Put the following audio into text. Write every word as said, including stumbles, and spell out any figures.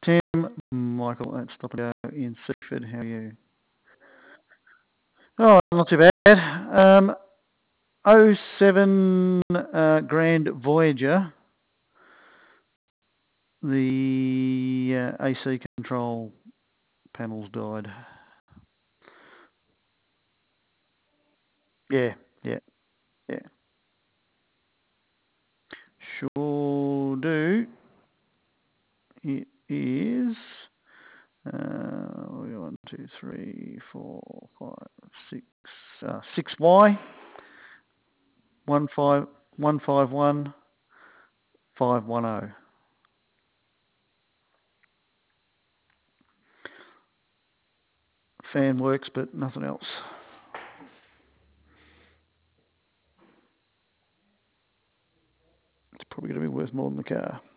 Tim, Michael at Stop and Go in Seaford. How are you? Oh, not too bad. Um, oh seven uh, Grand Voyager, the uh, A C control panels died. Yeah, yeah, yeah. Sure do. It is uh, one, two, three, four, five, six, uh, six Y one five one five one five one zero. Fan works, but nothing else. It's probably going to be worth more than the car.